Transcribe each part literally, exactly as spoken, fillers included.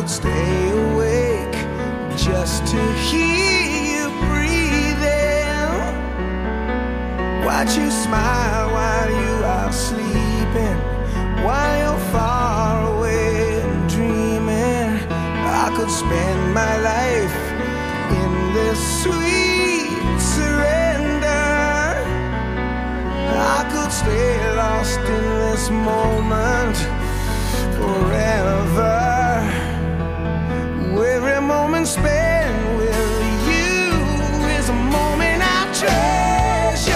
could stay awake just to hear you breathing. Watch you smile while you are sleeping, while you're far away and dreaming. I could spend my life in this sweet surrender. I could stay lost in this moment forever. Every moment spent with you is a moment I treasure.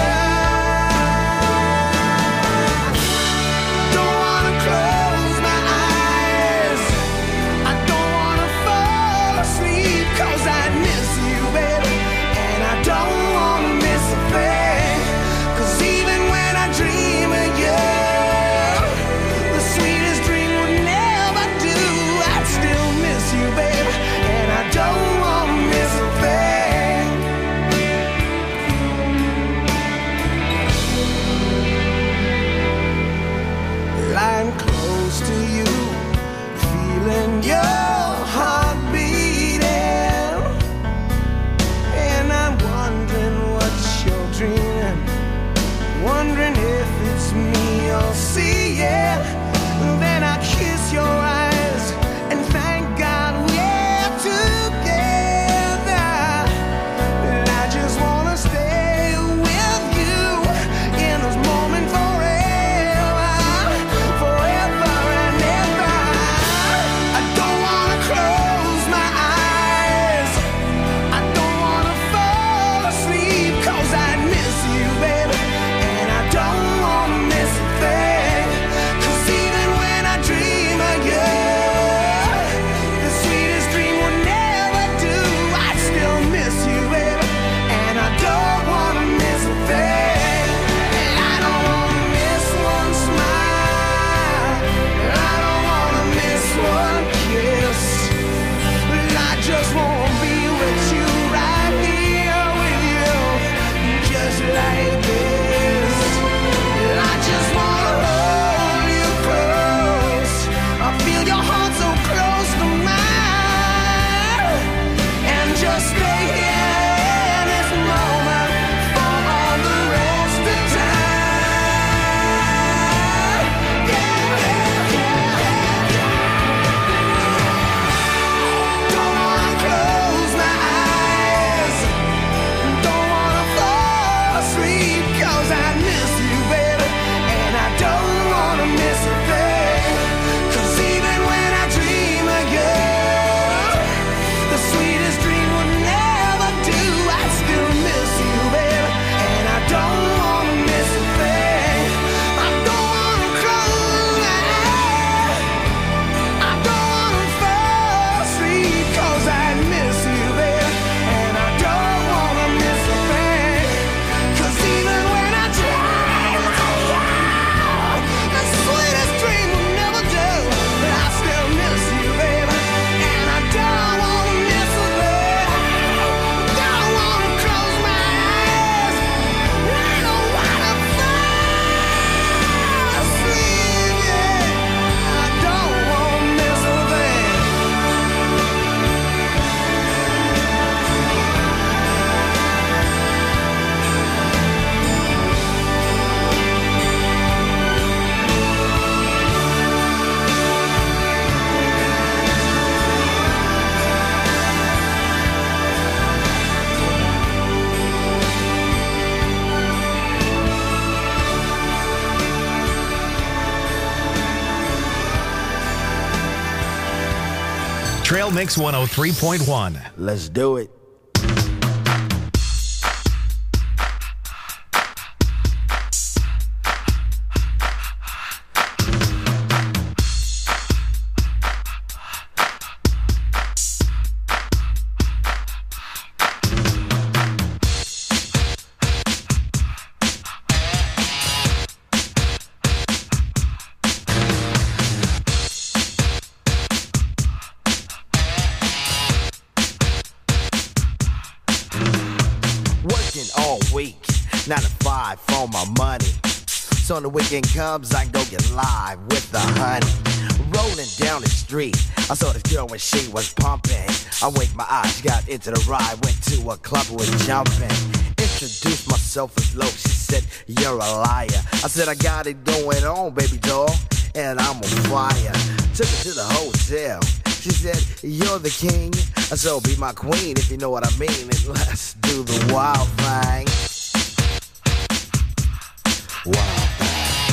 Don't wanna close my eyes, I don't wanna fall asleep, 'cause I miss you, baby, and I don't wanna miss a thing. 'Cause even when I dream of you, the sweetest dream would never do. I'd still miss you, baby, and I don't wanna miss a thing. Lying close to you, feeling your heart beating, and I'm wondering what you're dreaming, wondering if it's me you're seeing. Then I kiss your eyes and thank God we're together. And I just wanna stay with you in this moment forever, forever and ever. I don't wanna close my eyes, I don't wanna fall asleep, 'cause I miss you, baby, and I don't wanna miss a thing. 'Cause even when I dream of you, the sweetest dream would never do. I still miss you, baby, and I don't wanna miss a thing. I don't wanna miss one smile, I don't wanna miss one kiss. I just wanna be with you, right here with you, just like this. I just wanna hold you close, I feel your heart so close to mine, and just stay here in this moment for all the rest of time. Yeah, yeah, yeah, yeah. Don't wanna close my eyes, don't wanna fall asleep, 'cause I miss you, baby, and I don't wanna miss a thing. 'Cause even when I dream of you, the sweetest dream would never do. I still miss you, baby, and I don't wanna miss a thing. I don't wanna close my eyes, I don't wanna fall asleep, 'cause I miss you, baby, and I don't wanna miss a thing. 'Cause even when I dream of you, the sweetest dream will never do. But I still miss you, baby, and I don't wanna miss a thing. Don't wanna close my eyes, I don't wanna fall asleep, yeah. I don't wanna miss a thing. Trail Mix one oh three point one. Let's do it. All week, nine to five for my money. So when the weekend comes, I go get live with the honey. rolling down the street, I saw this girl when she was pumping. I winked my eyes, she got into the ride, went to a club and was jumping. Introduced myself as low, she said, you're a liar. I said, I got it going on, baby doll, and I'm on fire. Took her to the hotel, she said, you're the king, so be my queen if you know what I mean, and let's do the wild thing. Wild thing.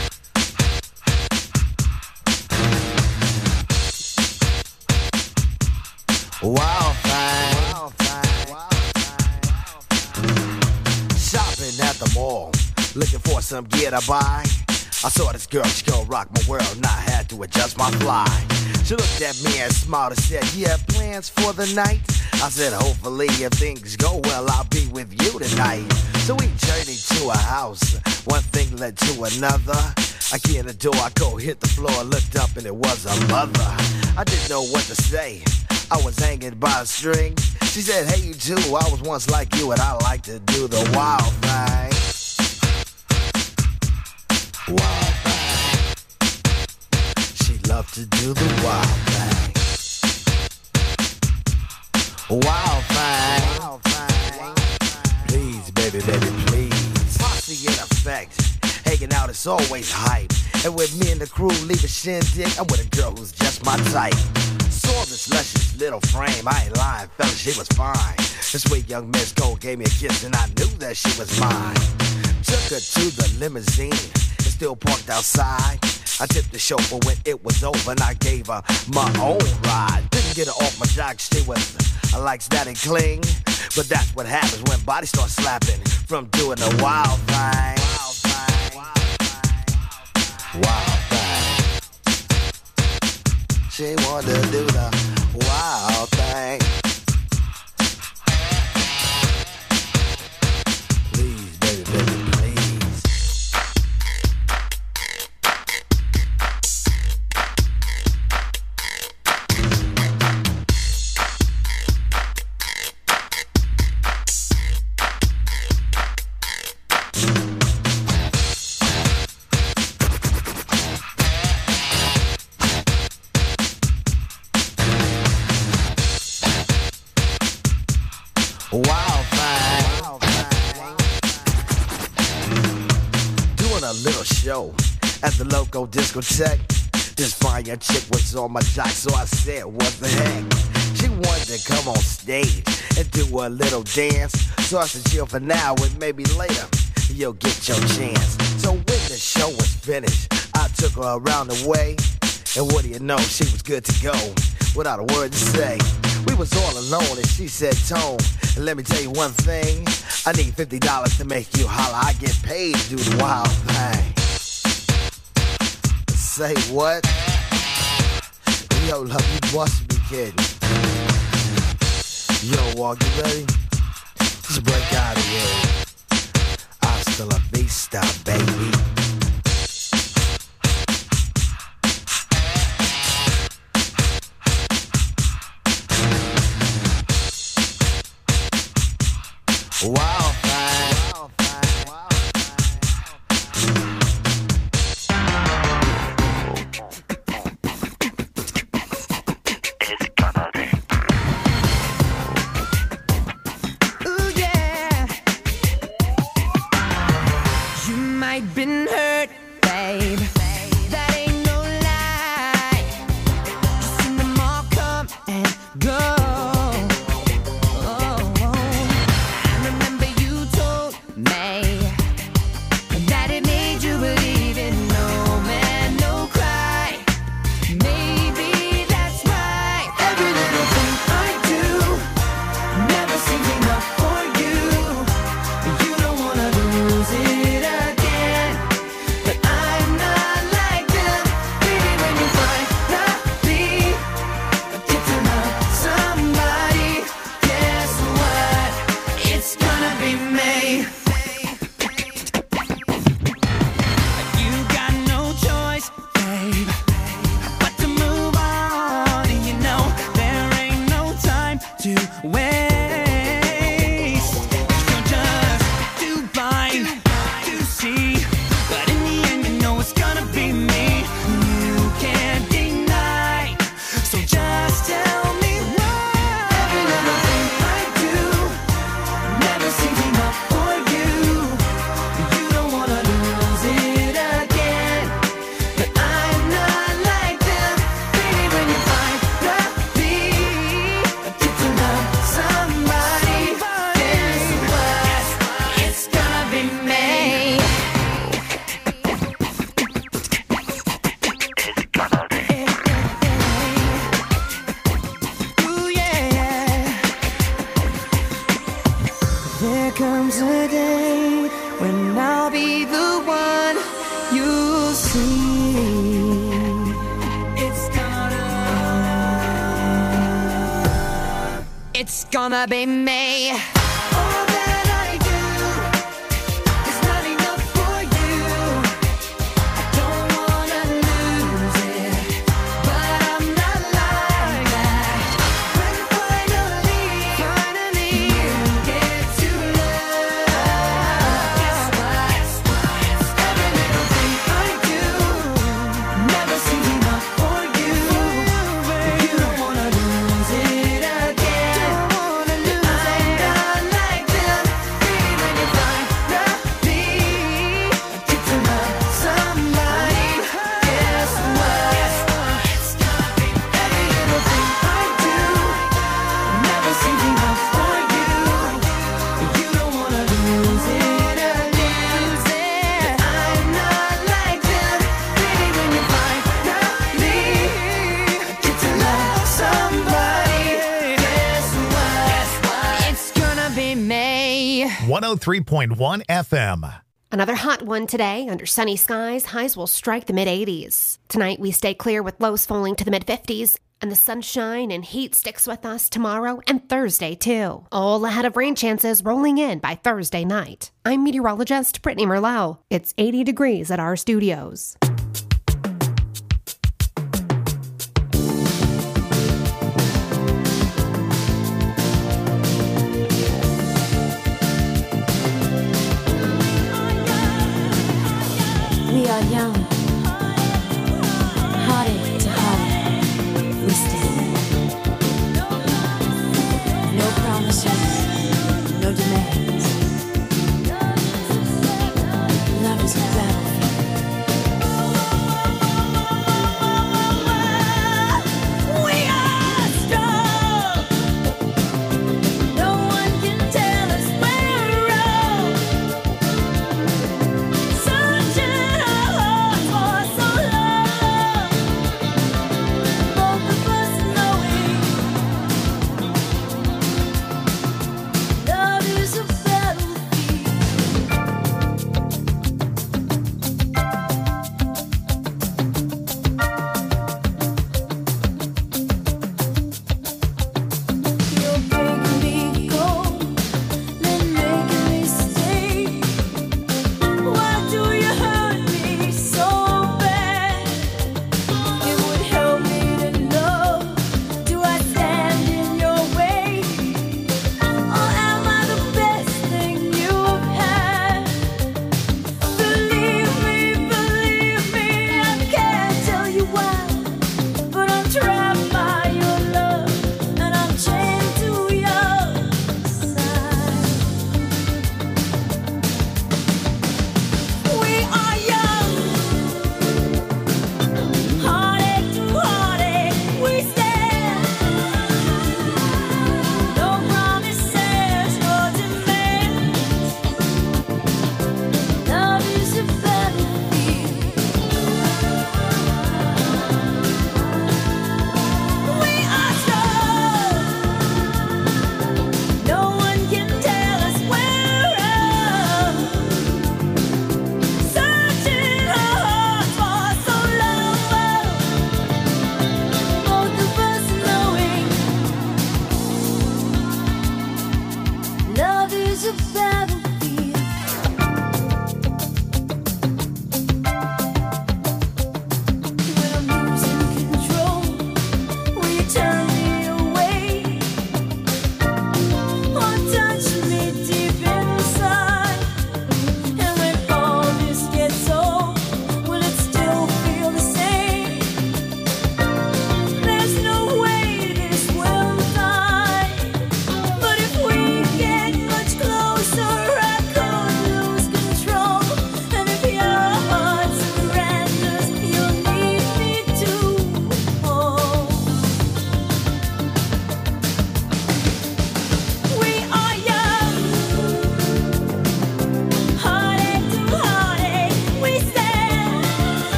Wild thing. Wild thing. Shopping at the mall, looking for some gear to buy. I saw this girl, she gon' rock my world, and I had to adjust my fly. She looked at me and smiled and said, you have plans for the night? I said, hopefully if things go well, I'll be with you tonight. So we journeyed to a house, one thing led to another. I get in the door, I go hit the floor, looked up and it was a mother. I didn't know what to say, I was hanging by a string. She said, hey you too, I was once like you and I like to do the wild thing. Wild thing. She loved to do the wild thing. Wild thing. Wild thing. Please, baby, baby, please. Posse in effect. Hanging out is always hype. And with me and the crew leave a shindig, I'm with a girl who's just my type. Saw this luscious little frame, I ain't lying, fella, she was fine. This sweet young Miss Gold gave me a kiss and I knew that she was mine. Took her to the limousine, it's still parked outside. I tipped the chauffeur when it was over and I gave her my own ride. Didn't get her off my jock, she was, I like that and cling. But that's what happens when bodies start slapping from doing the wild thing. Wild thing. Wild thing. She wanted to do the wild thing. Please, baby, baby, please. Wild thing. Wild thing. Doing a little show at the local discotheque. This fine young chick was on my jock, so I said, what the heck? She wanted to come on stage and do a little dance. So I said, chill for now and maybe later you'll get your chance. So when the show was finished, I took her around the way. And what do you know, she was good to go without a word to say. We was all alone and she said, Tone, let me tell you one thing. I need fifty dollars to make you holler. I get paid to do the wild thing. Say what? Yo, love, you must be kidding. Yo, Walk, you ready? Just break out of here. Hasta la vista, baby. Wild thing. Wild thing. Wild thing. It's gonna be. Ooh yeah. You might been hurt, babe. That ain't no lie. You seen them all come and go. But in the end, you know it's gonna be me. You can't deny. comes a day when I'll be the one you'll see. It's gonna, it's gonna be me. All that I do is not enough for you. I don't wanna lose it, but I'm not like that. When finally, finally you get to love, guess what? Every little thing I do never seems enough for you. You don't wanna lose it again. I'm not like them. Baby, when you finally get to love somebody, guess what? It's gonna be every little thing I do never seems enough for you. You don't wanna lose it again. I'm not like them. Baby, when you finally get to love somebody, guess what? It's gonna be me. one oh three point one F M. Another hot one today. Under sunny skies, highs will strike the mid eighties. Tonight, we stay clear with lows falling to the mid fifties, and the sunshine and heat sticks with us tomorrow and Thursday, too. All ahead of rain chances rolling in by Thursday night. I'm meteorologist Brittany Merlot. It's eighty degrees at our studios. We are young, hearted to heart, we stand. No promises, no demands. Love is a battlefield. We are strong. No one can tell us we're wrong. Sunshine our hearts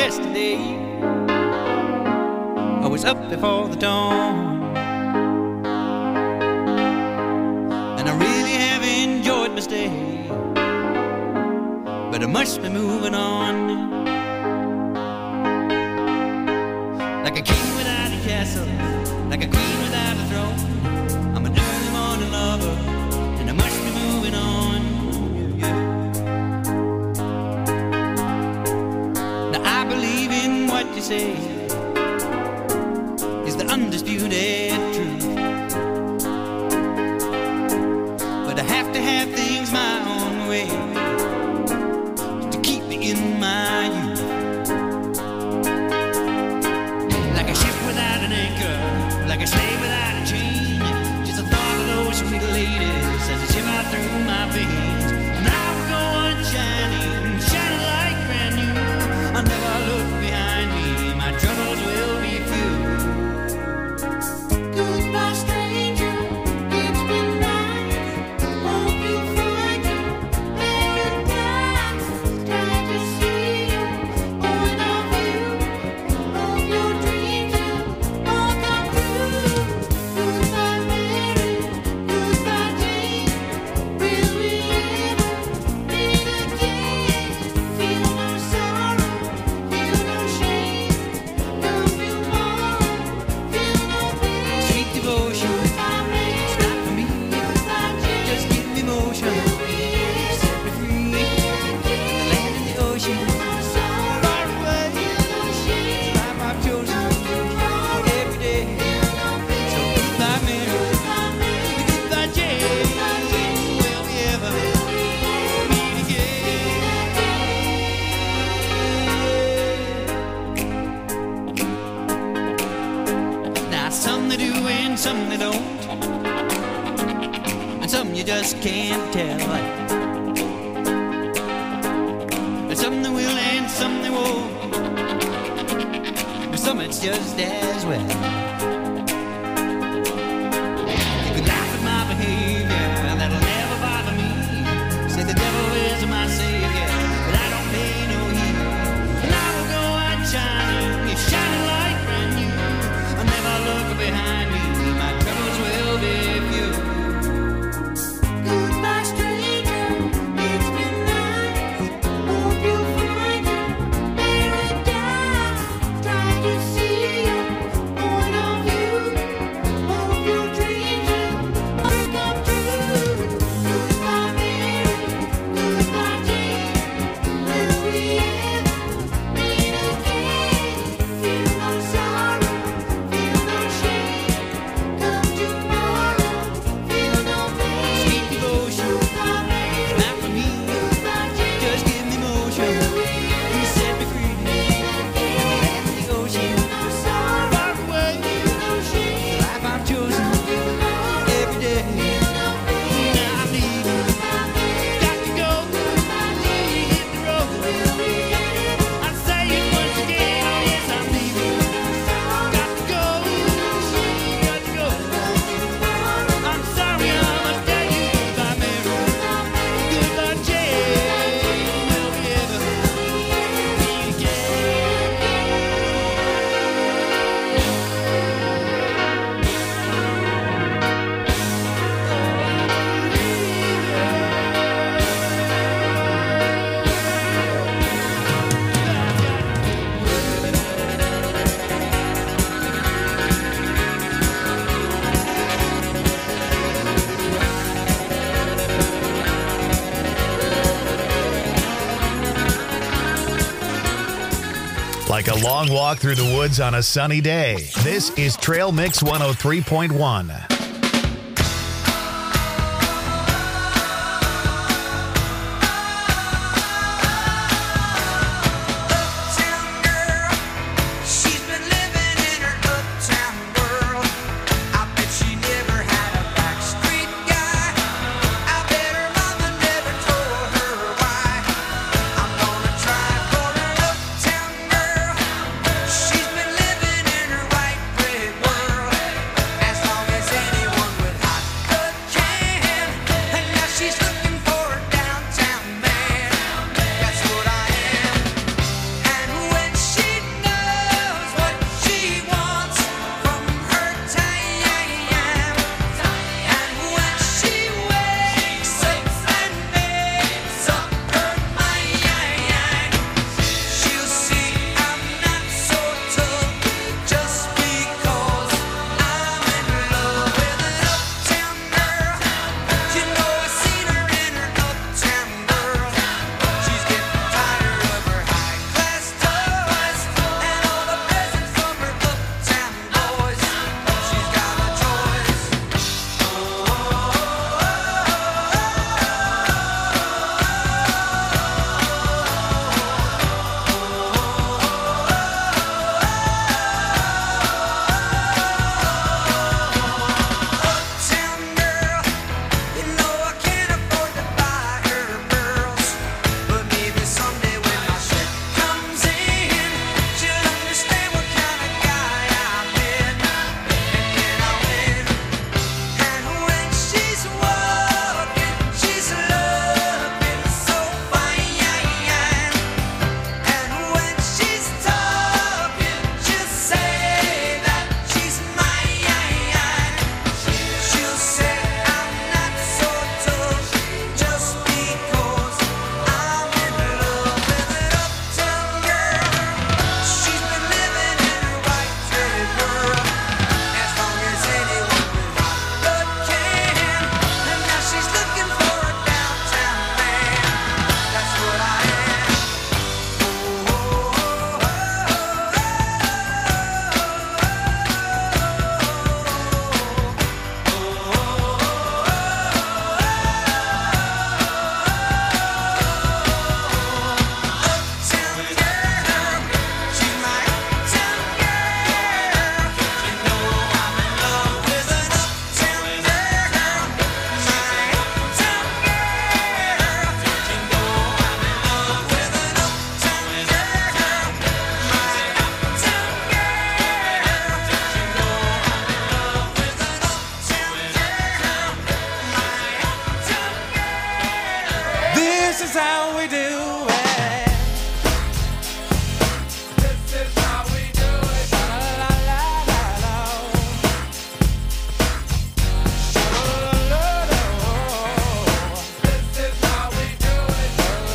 yesterday. I was up before the dawn, and I really have enjoyed my stay, but I must be moving on. Like a king without a castle, like a queen without a throne, I'm an early morning lover, and I must be moving on. Yeah. Now I believe in what you say is the undisputed truth, but I have to have things my own way to keep me in my youth. Like a ship without an anchor, like a slave without a chain, just the thought of those sweet ladies as they shiver through my veins. Now we're going shining, shining like brand new. I'll never look behind me, my troubles will be few. Goodbye, stranger. It's been nice. Hope you find your paradise. Try to see your point of view. Hope your dreams will all come true. Goodbye, Mary. Goodbye, Jane. Will we ever meet again? Feel no sorrow, feel no shame. Come tomorrow, feel no pain. Sweet devotion, Goodbye, Mary. it's not for me. Goodbye, Jane. Just give me motion, set me free. The land and the ocean, far away. Life I've chosen every day. So goodbye, Mary. Goodbye, Jane. Will we ever meet again? Now some they do and some they don't, and some you just can't tell. And some they will and some they won't, but some it's just as well. You can laugh at my behavior, that'll never bother me. Say the devil is my savior, but I don't pay no heed. And I will go on shining, it's shining like brand new. I'll never look behind me, my troubles will be few. Goodbye, stranger. It's been nice. Hope you find your paradise. Try to see your point of view. Hope your dreams will all come true. Goodbye, Mary. Goodbye, Jane. Will we ever meet again? Feel no sorrow, feel no shame. Come tomorrow, feel no pain. Sweet devotion, Goodbye, Mary. not for me. Goodbye, Jane. Just give me motion, you set me free. The land and the ocean, far away. Life I've chosen every day. Now I'm leaving, got to go. Hit the road. I say it once again, oh yes I'm leaving. Got to go, got to go. I'm sorry I must tell you goodbye, Mary. Goodbye, Jane. Will we ever meet Like a long walk through the woods on a sunny day. This is Trail Mix one oh three point one. Uptown girl, she's been living in her uptown world. I bet she never had a backstreet guy. I bet her mama never told her why. I'm gonna try for an uptown girl. She's been living in her white bread world. As long as any This is how we do it. This is how we do it. Sha-la-la-la-la-la. Sha-la-la-la-la. This is how we do it.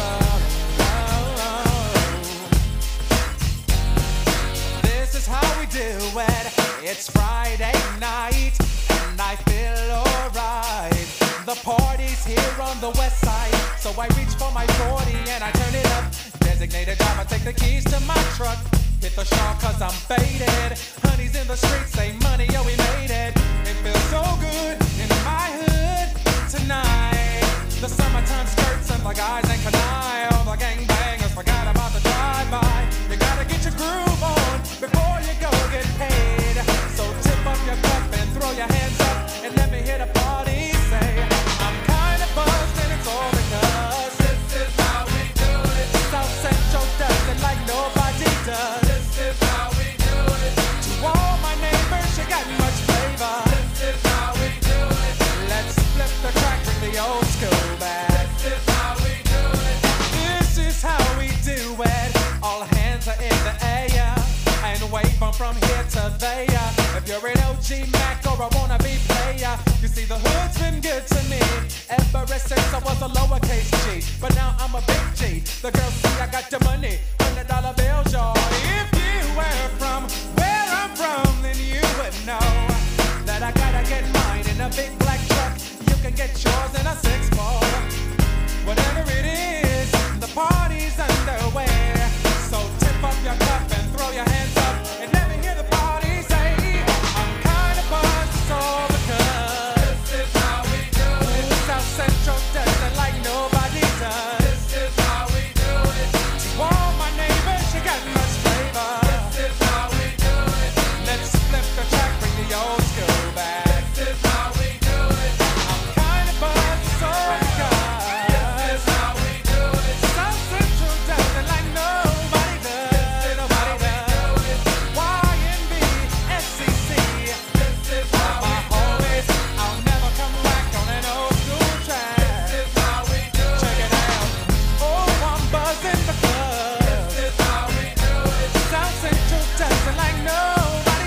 La-la-la-la. This is how we do it. It's Friday night and I feel alright. The party's here on the west side, so I reach for my forty and I turn it up. Designated driver, take the keys to my truck. Hit the shop cause I'm faded. Honey's in the streets, say money, yo, we made it. It feels so good in my hood tonight. The summertime skirts and the guys ain't canine. All the gangbangers forgot about the drive-by. You gotta get your groove on before you go get paid. So tip up your cup and throw your hands up and let me hit a party. Say, I'm kinda buzzed and it's all because this is how we do it. South Central does it like nobody does. This is how we do it. To all my neighbors, you got much flavor. This is how we do it. Let's flip the track, bring the old school back. This is how we do it. This is how we do it. All hands are in the air and wave them from here to there. If you're an O G Mac or a wannabe player, you see the hood's been good to me ever since I was a lowercase G. But now I'm a big G. The girls see I got the money, hundred dollar bills, y'all. If you were from where I'm from, then you would know that I gotta get mine in a big black truck. You can get yours in a six four. Whatever it is, the party's underway. So tip up your cup and throw your hands up and let me hear the party say, I'm kinda buzzed, it's all because this is how we do it. South Central does it like nobody does. This is how we do it. To all my neighbors, you got much flavor. This is how we do it. Let's flip the track, bring the old school back. This is how we do it. I'm kinda buzzed, it's all because this is how we do it. South Central does it like nobody does. Nobody does. Y N B, S C C. This is how my homies. I'll never come back on an old school track. This is how we do it. Check it out. Oh, I'm buzzing the club. This is how we do it. South Central does it like nobody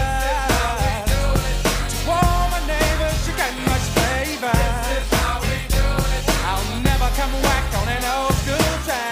does. To all my neighbors, you got much flavor. This is how we do it. I'll never come back on an old school track.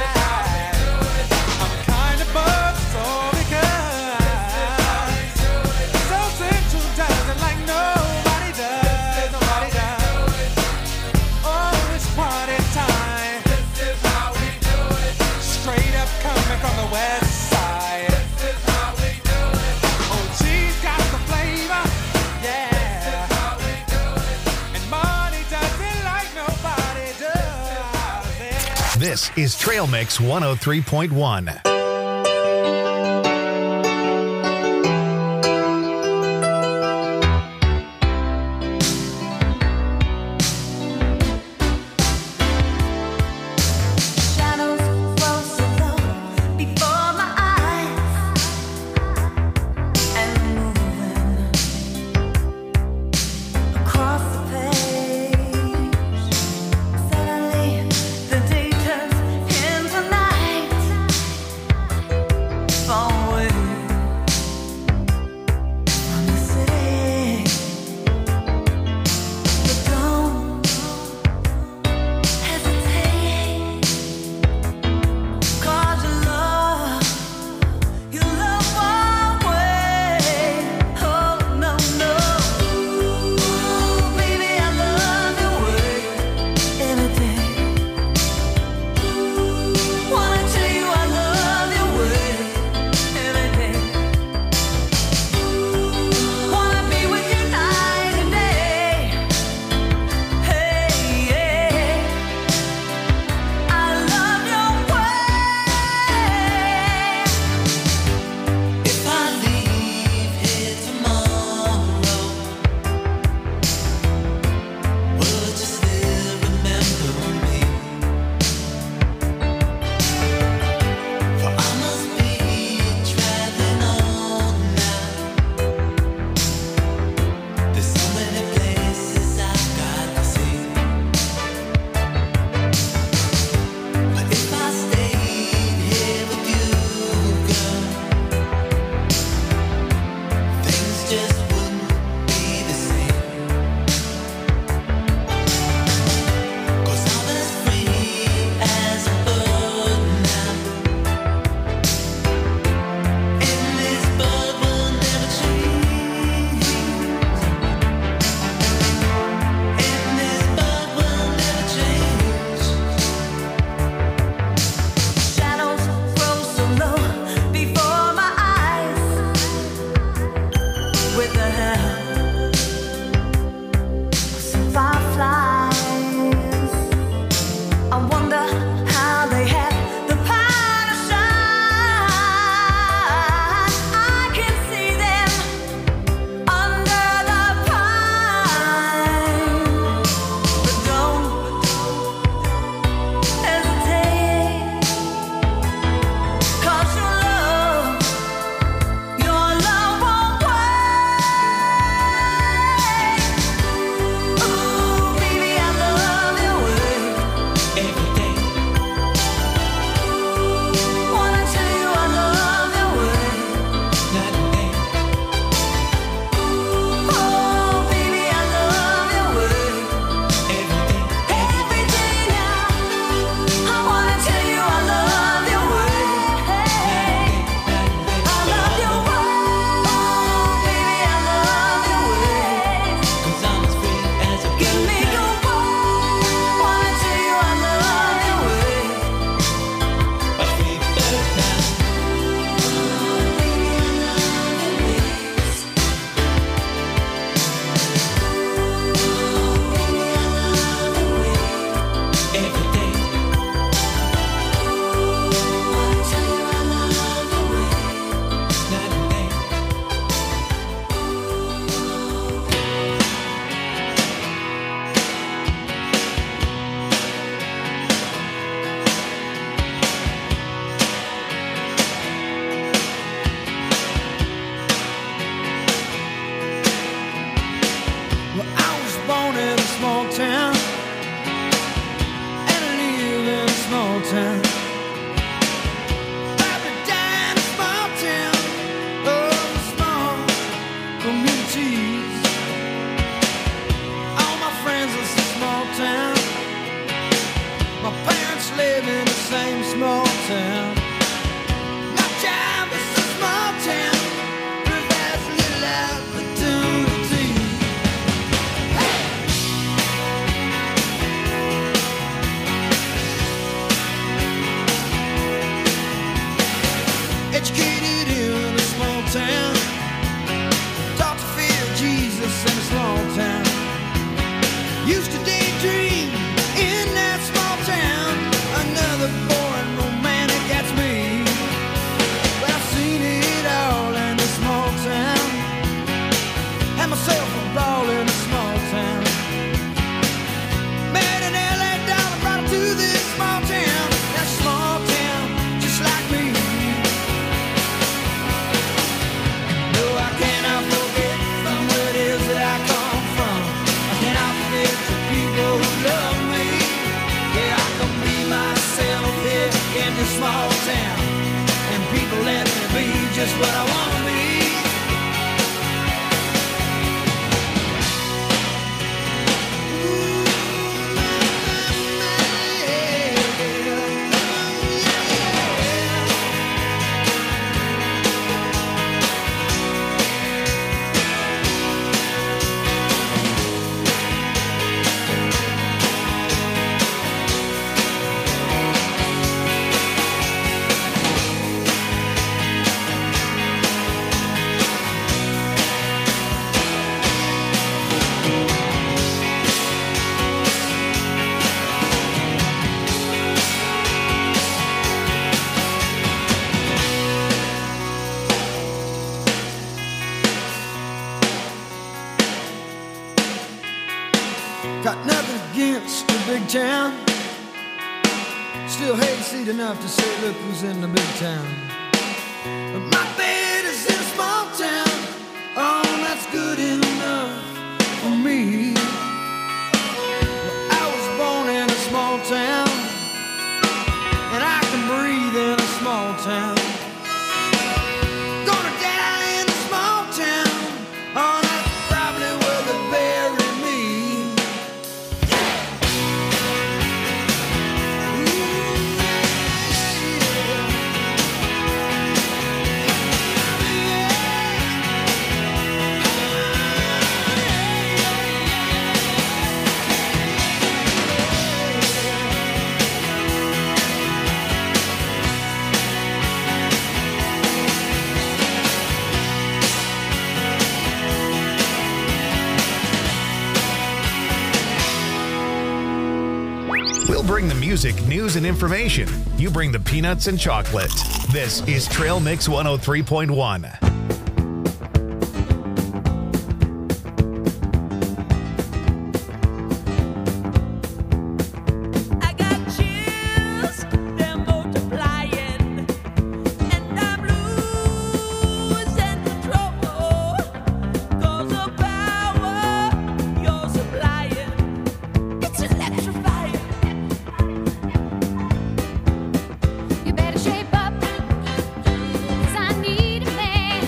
I'm kinda buzzed, so because South Central does it like nobody does. Nobody does. Oh, it's party time. This is how we do it. Straight up coming from the west side. This is how we do it. Oh, she's got the flavor. Yeah. This is how we do it. And money does it like nobody does. Yeah. This is Trail Mix one oh three point one. Shadows flow so low before my eyes and moving across the page. Suddenly, the day turns into night. town. Paradise, small town. Oh, small communities. All my friends live in a small town. My parents live in the same small town. My child is a small town. Where there's little opportunity. Educated in a small town. Taught to fear Jesus in a small town. Used to daydream in that small town. Another boring romantic, that's me. But I've seen it all in a small town. Had myself a ball in a small town. Made an L A dollar, brought it to this small town. That small town, just like me. No, I cannot forget from where it is that I come from. I cannot forget the people who love me. Yeah, I can be myself here in this small town. And people let me be just what I want to be. Got nothing against the big town. Still hate seat enough to say, look who's in the big town. But my bed is in a small town. Oh, that's good enough for me. Well, I was born in a small town, and I can breathe in a small town. Gonna die in a small town. Oh, that's probably where they bury me. We'll bring the music, news, and information. You bring the peanuts and chocolate. This is Trail Mix one oh three point one. I got chills, they're multiplying, and I'm losing control. 'Cause the power you're supplying, it's electrifying. You better shape up, 'cause I need a man.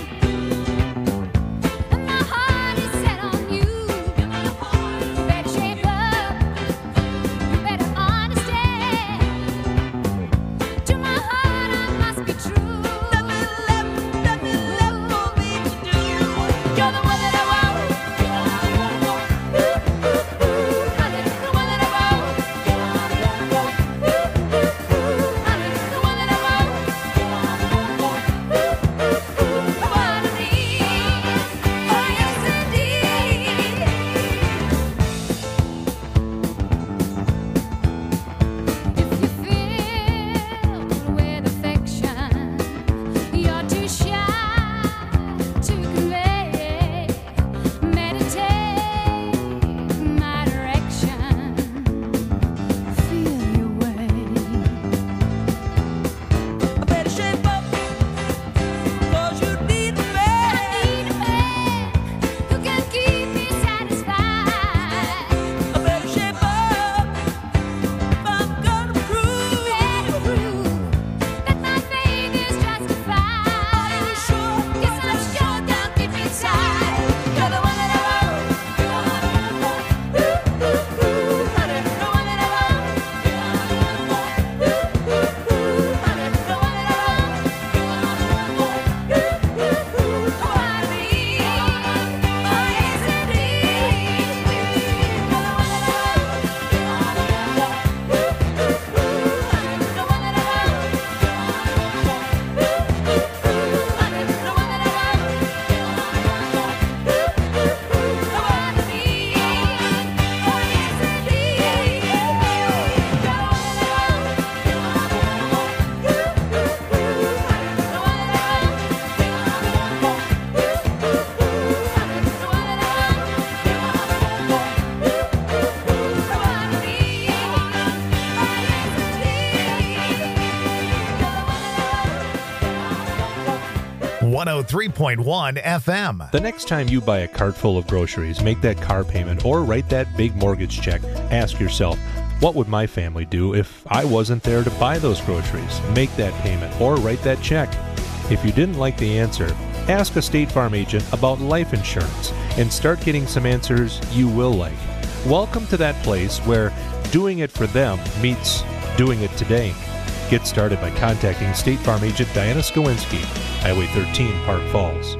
one oh three point one F M. The next time you buy a cart full of groceries, make that car payment, or write that big mortgage check, ask yourself, what would my family do if I wasn't there to buy those groceries? Make that payment or write that check. If you didn't like the answer, ask a State Farm agent about life insurance and start getting some answers you will like. Welcome to that place where doing it for them meets doing it today. Get started by contacting State Farm agent Diana Skowinski, Highway thirteen, Park Falls.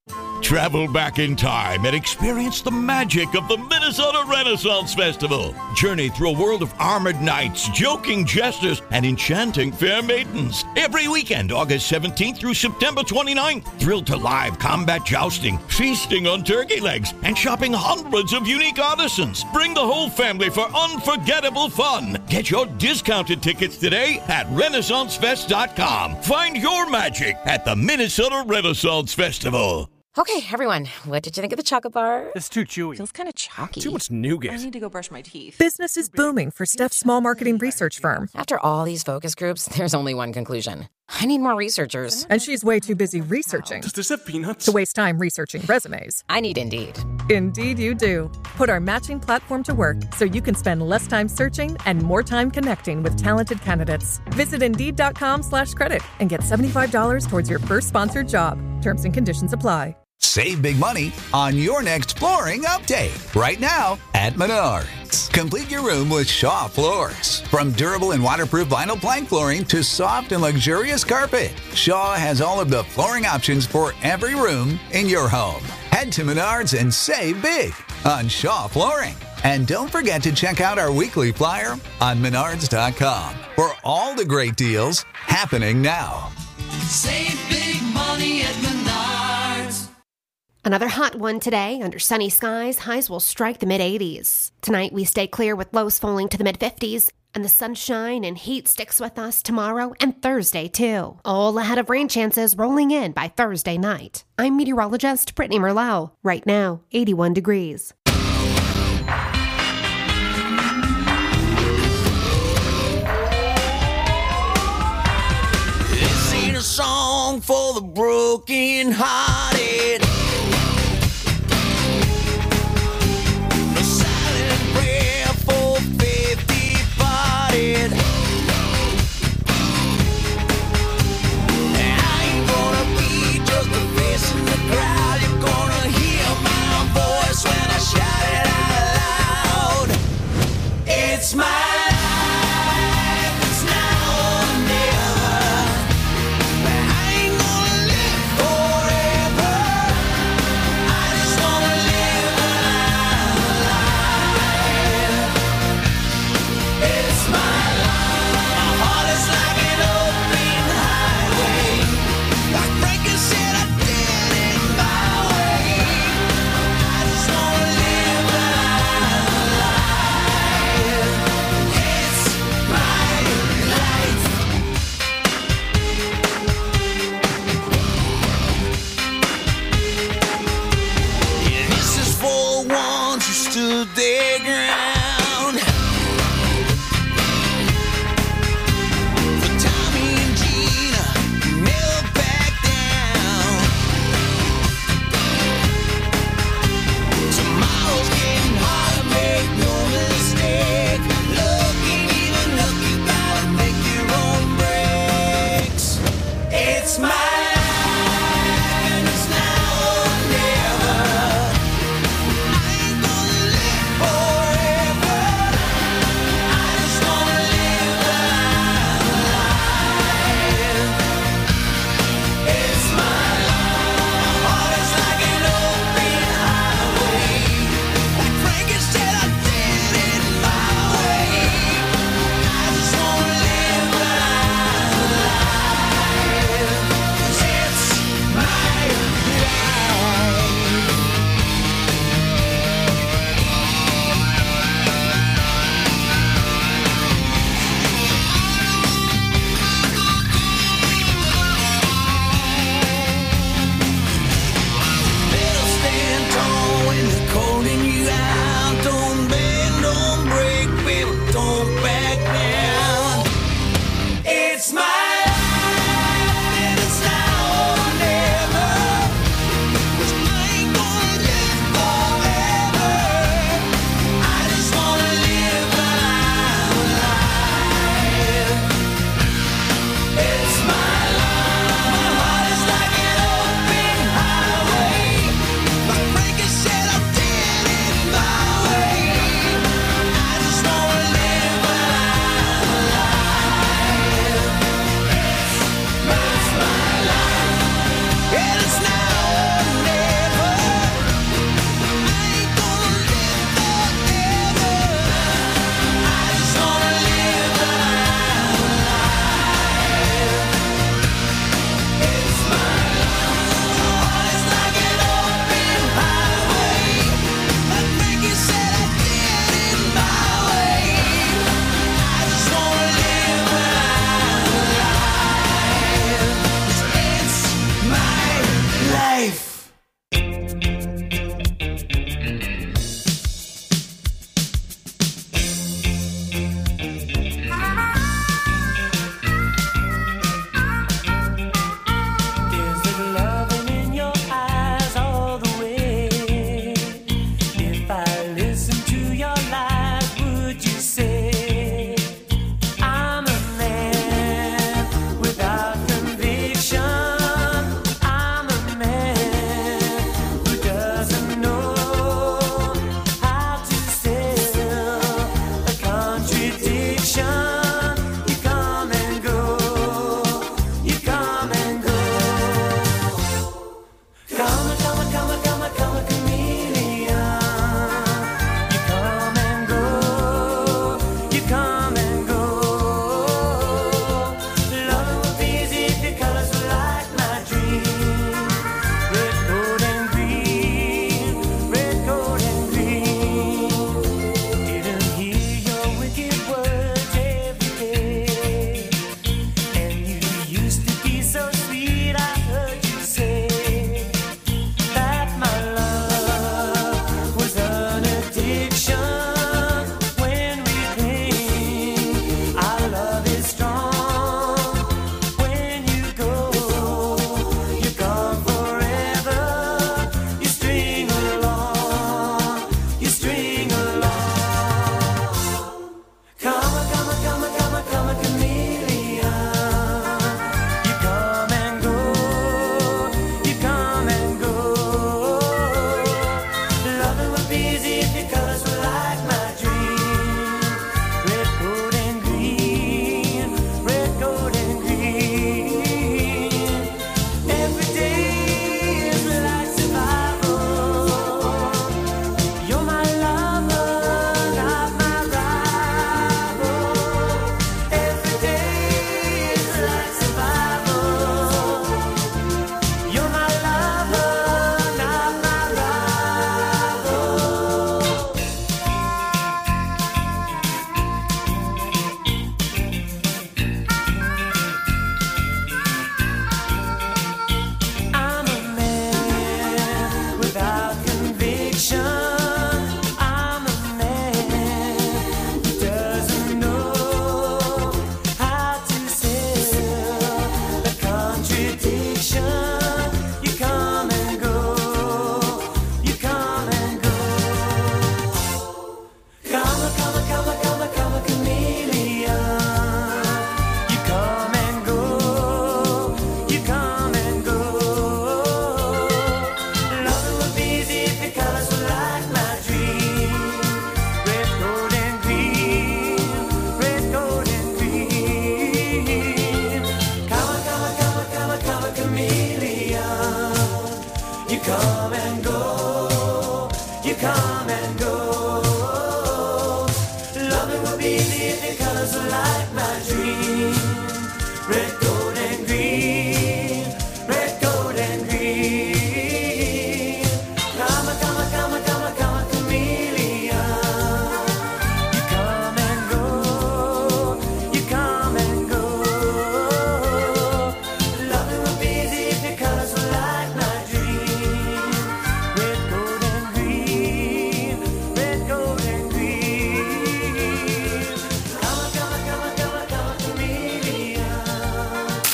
Travel back in time and experience the magic of the Minnesota Renaissance Festival. Journey through a world of armored knights, joking jesters, and enchanting fair maidens. Every weekend, August seventeenth through September twenty-ninth. Thrill to live combat jousting, feasting on turkey legs, and shopping hundreds of unique artisans. Bring the whole family for unforgettable fun. Get your discounted tickets today at Renaissance Fest dot com. Find your magic at the Minnesota Renaissance Festival. Okay, everyone, what did you think of the chocolate bar? It's too chewy. Feels kind of chalky. Too much nougat. I need to go brush my teeth. Business is booming for Steph's small marketing research firm. After all these focus groups, there's only one conclusion. I need more researchers. And she's way too busy researching. Does this have peanuts? To waste time researching resumes. I need Indeed. Indeed you do. Put our matching platform to work so you can spend less time searching and more time connecting with talented candidates. Visit Indeed.com slash credit and get seventy-five dollars towards your first sponsored job. Terms and conditions apply. Save big money on your next flooring update right now at Menards. Complete your room with Shaw Floors. From durable and waterproof vinyl plank flooring to soft and luxurious carpet, Shaw has all of the flooring options for every room in your home. Head to Menards and save big on Shaw Flooring. And don't forget to check out our weekly flyer on Menards dot com for all the great deals happening now. Save big money at Menards. Another hot one today. Under sunny skies, highs will strike the mid eighties. Tonight, we stay clear with lows falling to the mid fifties, and the sunshine and heat sticks with us tomorrow and Thursday, too. All ahead of rain chances rolling in by Thursday night. I'm meteorologist Brittany Merlot. Right now, eighty-one degrees. This ain't a song for the broken-hearted. No silent prayer for faith departed. I ain't gonna be just a face in the crowd. You're gonna hear my voice when I shout it out loud. It's my life, it's now or never. I ain't gonna live forever.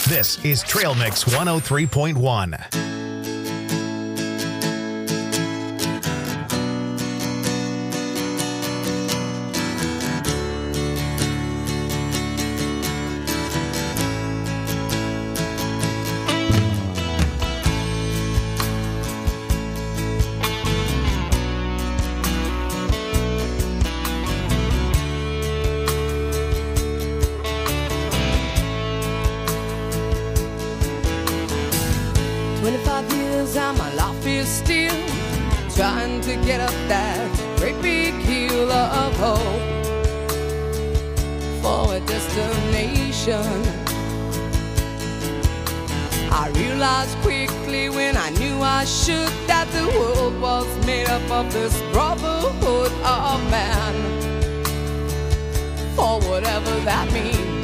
This is Trail Mix one oh three point one. twenty-five years and my life is still trying to get up that great big hill of hope for a destination. I realized quickly when I knew I should that the world was made up of this brotherhood of man, for whatever that means.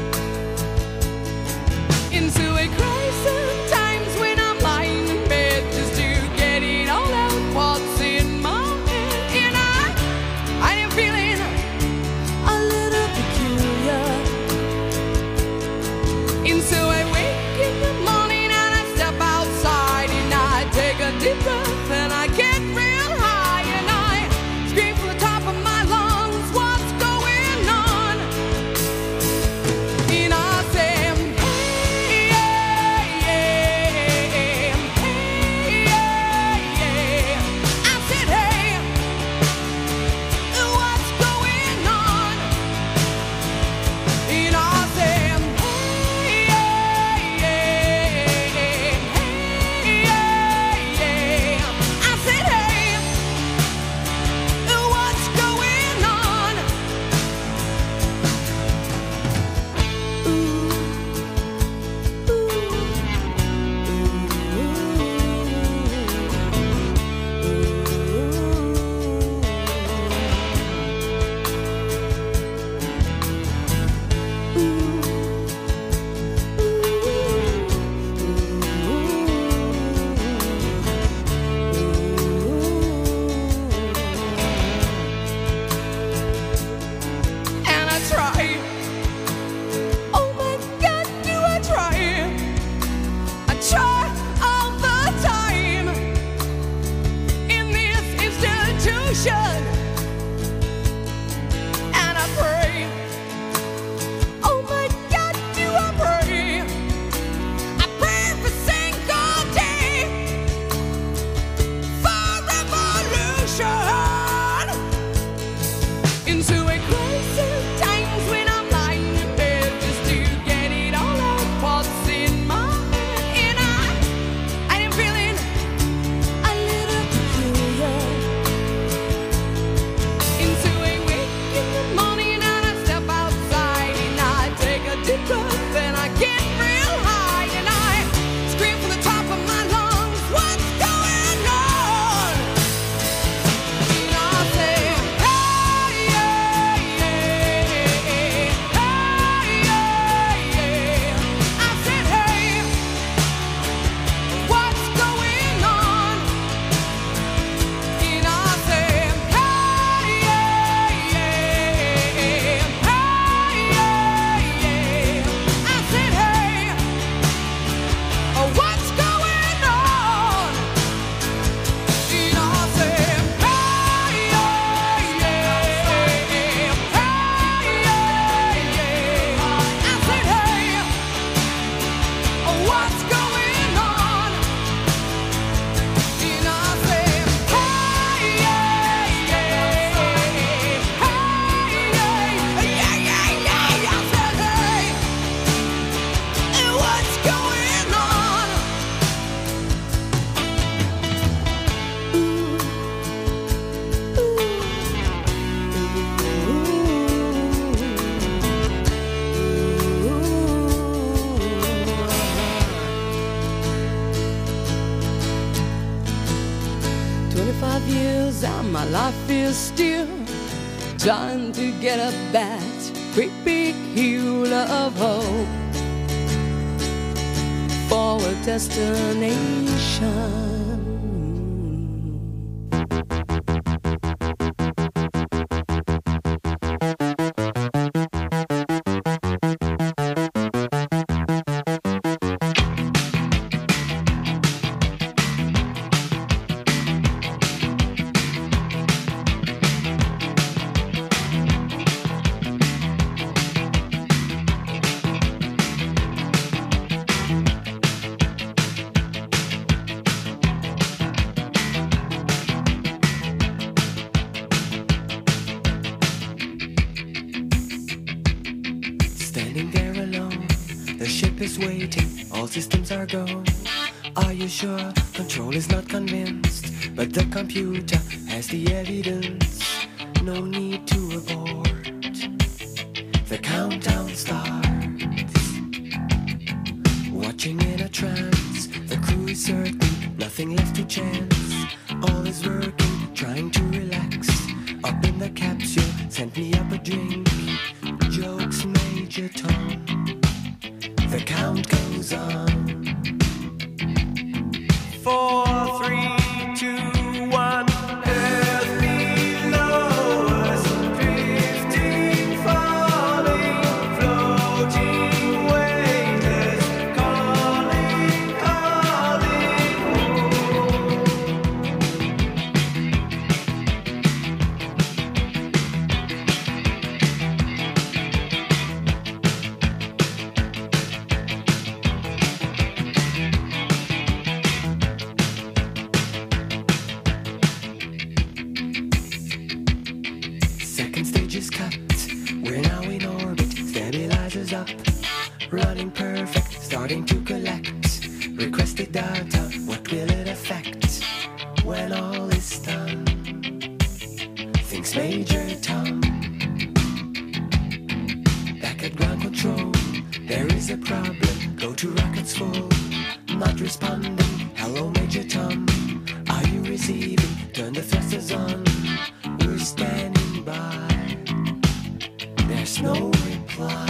Into a crisis times when I'm lying in bed just to get it all out what's in my head. And I, I am feeling a little peculiar. And so I wake in the morning and I step outside and I take a deep breath and I get real high and I scream from the top of my lungs, what's going on? And I say, twenty-five years and my life is still trying to get up that great big hill of hope for a destination. The ship is waiting, all systems are go. Are you sure? Control is not convinced, but the computer has the evidence. No need to abort. The countdown starts. Watching in a trance, the crew is certain, nothing left to chance. All is working, trying to relax. Up in the capsule, sent me up a drink. Jokes, Major Tom. The count goes on. Four, three, two, one. Earth below us, drifting, falling, floating, weightless, calling, calling home. Second stage is cut. We're now in orbit. Stabilizers up. Running perfect. Starting to collect. Requested data. What will it affect when all is done? Thinks Major Tom. Back at ground control. There is a problem. Go to rockets full. Not responding. Hello, Major Tom. Are you receiving? Turn the thrusters on. We're standing by. There's no reply.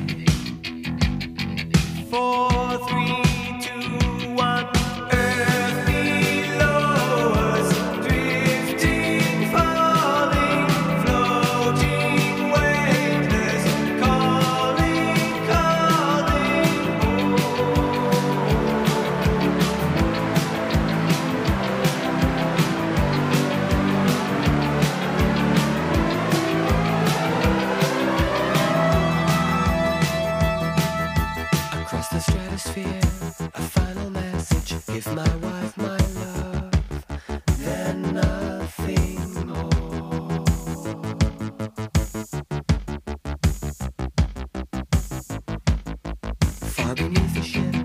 Four, three, two, one. Earth below us, drifting, falling, floating, weightless, calling, calling across the stratosphere, a final message. Give my wife my love, then nothing more. Far beneath the ship,